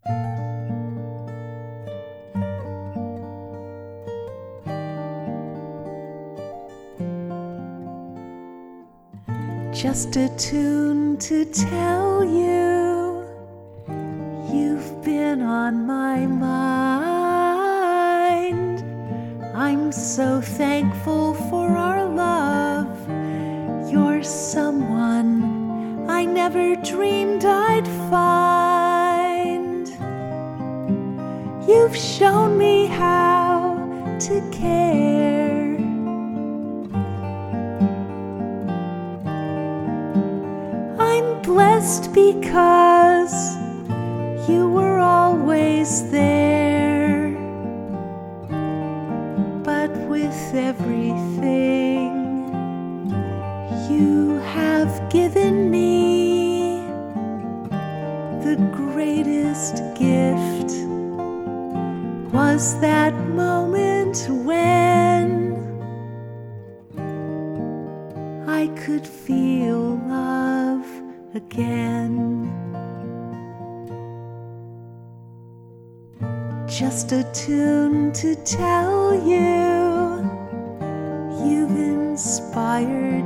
Just a tune to tell you you've been on my mind. I'm so thankful for our love. You're someone I never dreamed I'd find. You've shown me how to care. I'm blessed because you were always there. But with everything you have given me, the greatest gift was that moment when I could feel love again. Just a tune to tell you you've inspired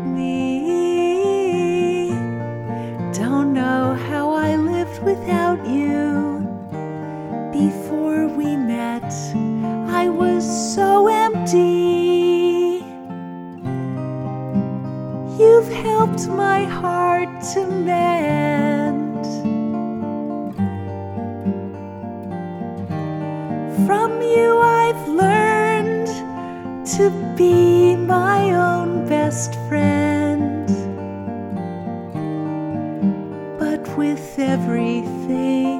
me. Don't know how I lived without you. Before we met, I was so empty. You've helped my heart to mend. From you I've learned to be my own best friend. But with everything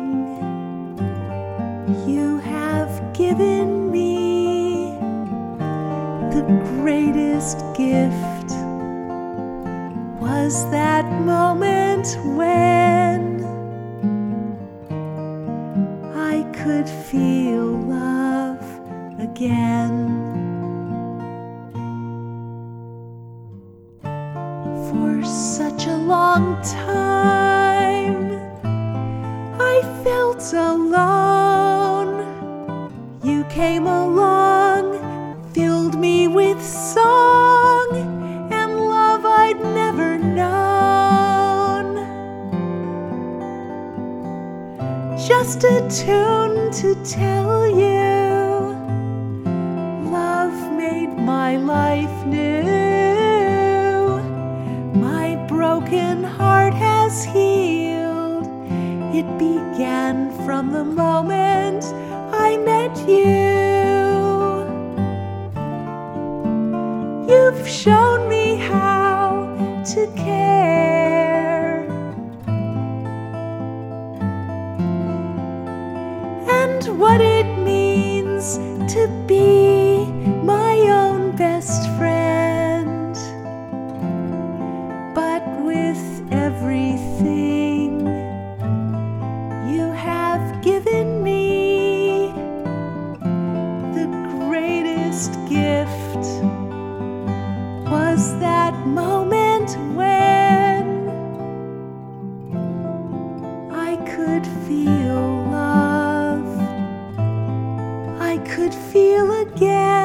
you have given me, the greatest gift was that moment when I could feel love again. For such a long time I felt alone. You came along, filled me with song and love I'd never known. Just a tune to tell you love made my life new. My broken heart has healed. It began from the moment I met you. You've shown me how to care, and what it means to be my own best friend. But with everything you have given me, the greatest gift was that moment when I could feel love. I could feel again.